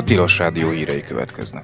Tilos Rádió hírei következnek.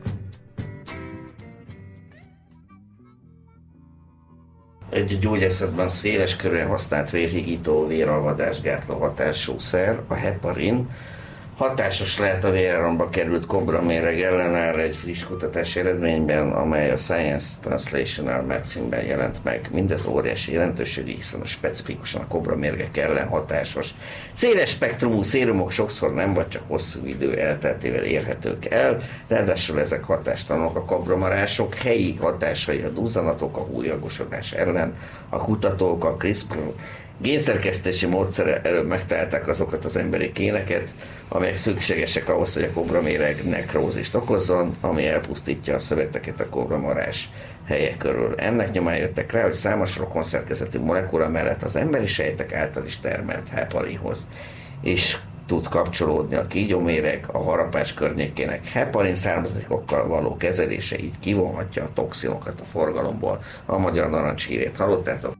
Egy gyógyászatban széles körűen használt vérhigító, véralvadásgátló hatású szer, a heparin, hatásos lehet a véráramba került kobraméreg ellenára egy friss kutatási eredményben, amely a Science Translational Medicine-ben jelent meg. Mindez óriási jelentőségű, hiszen specifikusan a kobramérgek ellen hatásos. Széles spektrumú szérumok sokszor nem vagy csak hosszú idő elteltével érhetők el, ráadásul ezek hatástalanok a kobramarások helyi hatásai a duzzanatok, a húlyagosodás ellen. A kutatók a CRISPR génszerkesztési módszere előbb megtalálták azokat az emberi géneket, amelyek szükségesek ahhoz, hogy a kobraméreg nekrózist okozzon, ami elpusztítja a szöveteket a kobramarás helye körül. Ennek nyomán jöttek rá, hogy számos rokonszerkezetű molekula mellett az emberi sejtek által is termelt heparinhoz is tud kapcsolódni a kígyóméreg, a harapás környékének heparin származékokkal való kezelése így kivonhatja a toxinokat a forgalomból. A magyar narancs hírét hallottátok?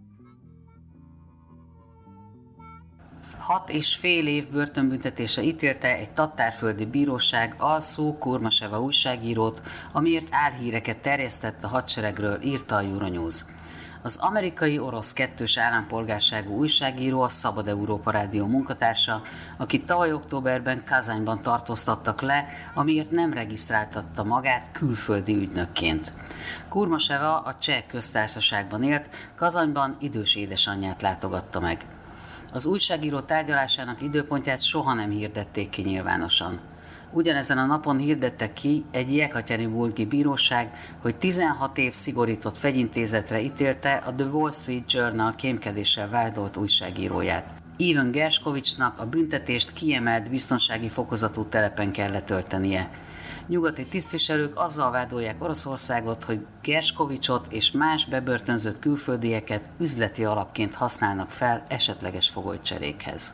6,5 év börtönbüntetése ítélte egy tatárföldi bíróság Alszó Kurmaseva újságírót, amiért álhíreket terjesztett a hadseregről, írta a Euronews. Az amerikai-orosz kettős állampolgárságú újságíró a Szabad Európa Rádió munkatársa, akit tavaly októberben Kazányban tartóztattak le, amiért nem regisztráltatta magát külföldi ügynökként. Kurmaseva a Cseh köztársaságban élt, Kazanyban idős édesanyját látogatta meg. Az újságíró tárgyalásának időpontját soha nem hirdették ki nyilvánosan. Ugyanezen a napon hirdette ki egy jekaterinburgi bíróság, hogy 16 év szigorított fegyintézetre ítélte a The Wall Street Journal kémkedéssel vádolt újságíróját. Ivan Gershkovicsnak a büntetést kiemelt biztonsági fokozatú telepen kell letöltenie. Nyugati tisztviselők azzal vádolják Oroszországot, hogy Gershkovicsot és más bebörtönzött külföldieket üzleti alapként használnak fel esetleges fogolycserékhez.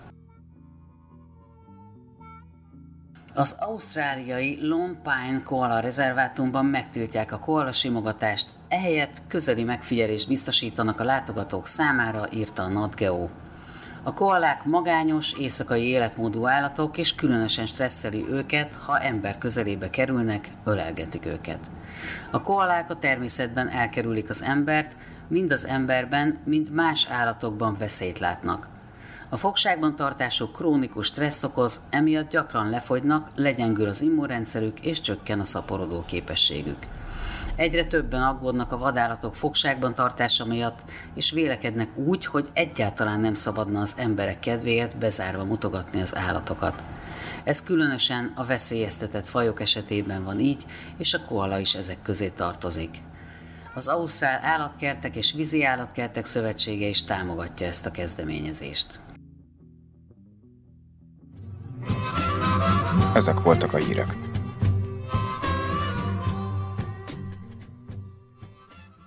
Az ausztráliai Lone Pine koala rezervátumban megtiltják a koala simogatást, ehelyett közeli megfigyelést biztosítanak a látogatók számára, írta a NatGeo. A koalák magányos, éjszakai életmódú állatok, és különösen stresszeli őket, ha ember közelébe kerülnek, ölelgetik őket. A koalák a természetben elkerülik az embert, mind az emberben, mind más állatokban veszélyt látnak. A fogságban tartásuk krónikus stresszt okoz, emiatt gyakran lefogynak, legyengül az immunrendszerük és csökken a szaporodó képességük. Egyre többen aggódnak a vadállatok fogságban tartása miatt, és vélekednek úgy, hogy egyáltalán nem szabadna az emberek kedvéért bezárva mutogatni az állatokat. Ez különösen a veszélyeztetett fajok esetében van így, és a koala is ezek közé tartozik. Az Ausztrál Állatkertek és Vízi Állatkertek Szövetsége is támogatja ezt a kezdeményezést. Ezek voltak a hírek.